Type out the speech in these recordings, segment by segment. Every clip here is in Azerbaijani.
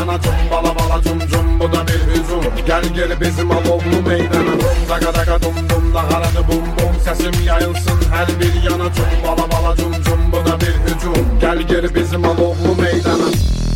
yana cumbala bala cum cum, bu da bir hücum. Gel geri bizim alovlu meydana. Rum daga daga dum dum da haradı bum bum. Sesim yayılsın her bir yana cumbala bala cum cum, bu da bir hücum. Gel geri bizim alovlu meydana.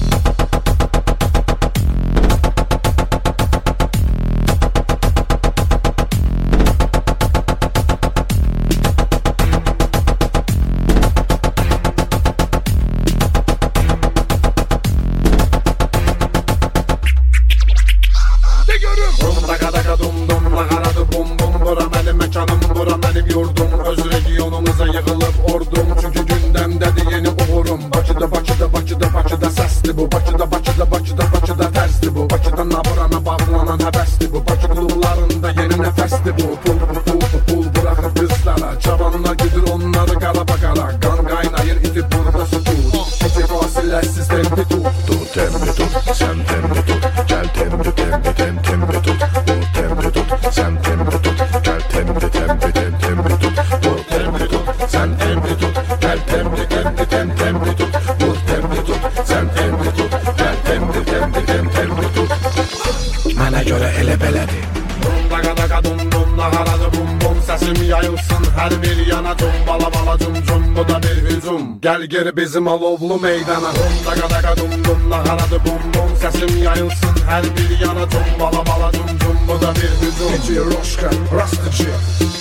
Rum daga daga dum dum da haradı bum bum. Bura benim mekanım, bura benim yurdum. Öz regionumuza yığılıp ordum. Çünkü gündemdedir yeni uğurum. Bakıda sesli bu. Bakıda tersli bu. Bakıdan naburana bağlanan həbəsli bu. Bakı klublarında yeni nəfəsli bu. Pul bırakıp kızlara. Çabanla güdür onları qara bakara. Qan qaynayır iti burada su tut. Hiç fasiləsiz tempi tut. Dur tempi tut, sen tempi tut. Gel tempi tempi tut. Dur tempi tut, sen tempi tut. Gel tempi tut. Dur tempi tut, sen tempi tut. Gel tempi tut. Dur tempi tut, sen tempi tut. Gel tempi tut. Mənə görə elə belədir. Rum daga daga dum dum da haradı bum bum. Sesim yayılsın her bir yana cumbala bala cum cum, bu da bir hücum. Gel geri bizim alovlu meydana. Rum daga daga dum dum da haradı bum bum. Sesim yayılsın her bir yana cumbala bala cum cum, bu da bir hücum. Gece roşka, rastıcı.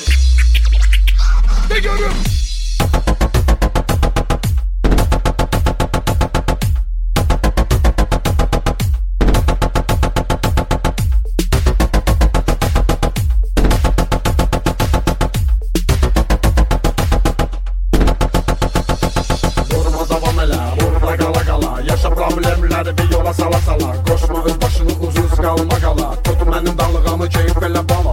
De görüm. Yaşa problemləri bir yola sala sala. Qoşma öz başını ucuz qalma qala. Tut mənim dalğamı keyif elə bala.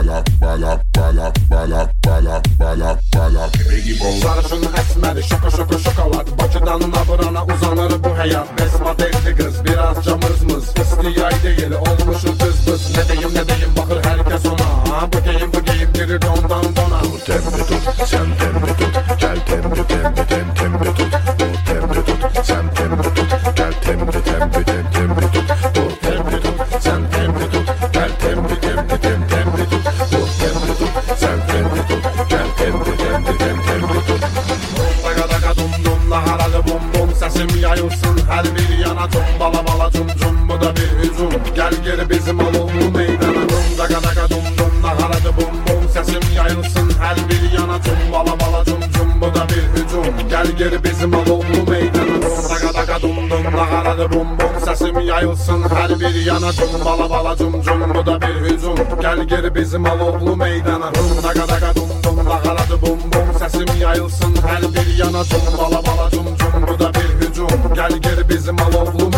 Bala. Sarışın əsməri şokolad. Bakıdan naburana uzanır bu həyat. Besma devli qız birazca mızmız. İstiyay deyil olmuşu düz. Ne deyim baxır hər kəs ona. Bu geyim girir ondan dona. Dur tempi tut, sen tempi tut. Gel tempi tut. Dur tempi tut, sen tempi tut. Gel tempi tut. Dur tempi tut, sen tempi tut. Gel tempi tut. Dur tempi tut, sen tempi tut. Gel tempi tut. Daga daga dum dum da haradı bum bum. Sesim yayılsın her bir yana cumbala bala cum cum, bu da bir hücum. Gel geri bizim alovlu meydana. Rum daga daga dum dum da haradı bum bum. Sesim yayılsın her bir yana cumbala bala cum cum, bu da bir hücum. Gel geri bizim alovlu meydana. Rum daga daga dum dum da haradı bum bum. Sesim yayılsın her bir yana cumbala bala cum cum, bu da bir hücum. Gel geri bizim alovlu meydana. Rum daga daga dum dum da haradı bum bum. Sesim yayılsın her bir yana cumbala bala cum cum, bu da bir hücum. Gel geri bizim alovlu